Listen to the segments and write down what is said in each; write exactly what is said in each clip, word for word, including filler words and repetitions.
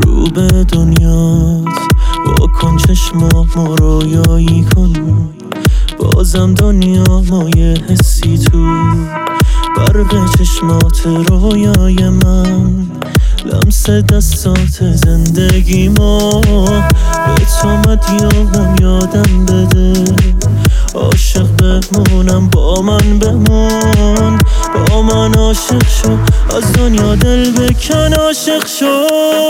رو به دنیات با کن چشمامو رویایی کن، بازم دنیا مایه حسی تو برق چشمات رویای من، لمس دستات زندگی ما به تو مدیونم یادم بده، عاشق بمونم با من بمون، با من عاشق شو از دنیا دل بکن عاشق شو.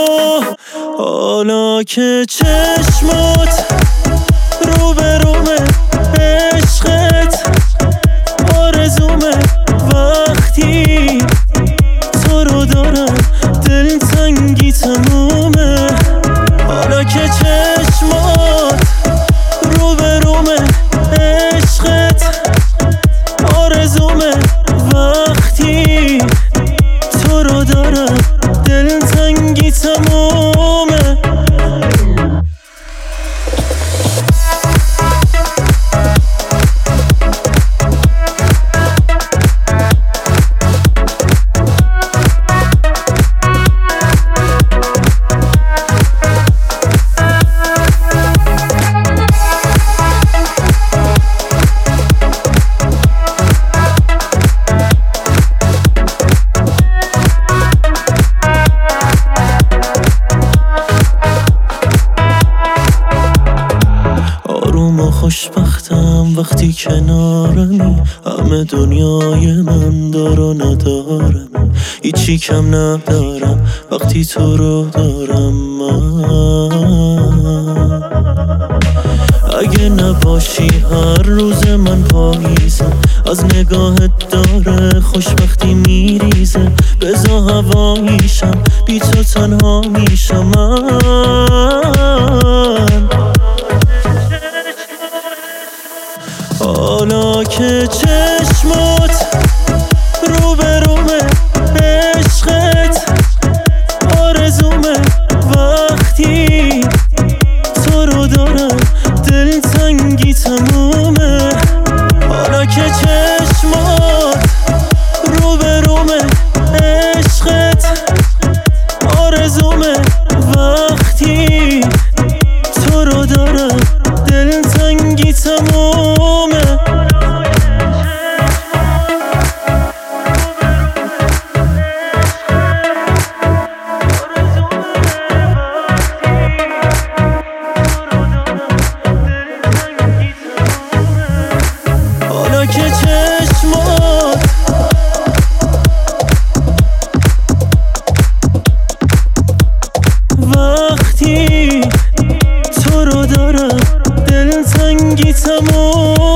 حالا که چشمات رو به رومه عشقت آرزومه، وقتی تو رو دارم دل تنگی تمومه. حالا که چشمات رو به رومه عشقت آرزومه، وقتی تو رو دارم دل تنگی تمومه. خوشبختم وقتی کنارمی، همه دنیای من دار و ندارم، هیچی کم ندارم وقتی تو رو دارم من. اگه نباشی هر روز من پاییزه، از نگاهت داره خوشبختی میریزه، بزا هواییشم بی تو تنها میشم من. حالا که چشمات رو به رومه عشقت آرزومه، وقتی تو رو دارم دل تنگی تمومه. حالا که چشمات رو به رومه عشقت آرزومه، وقتی تو رو دارم دل تنگی تمومه. حالا که چشمات وقتی تو رو دارم دل تنگی تموم.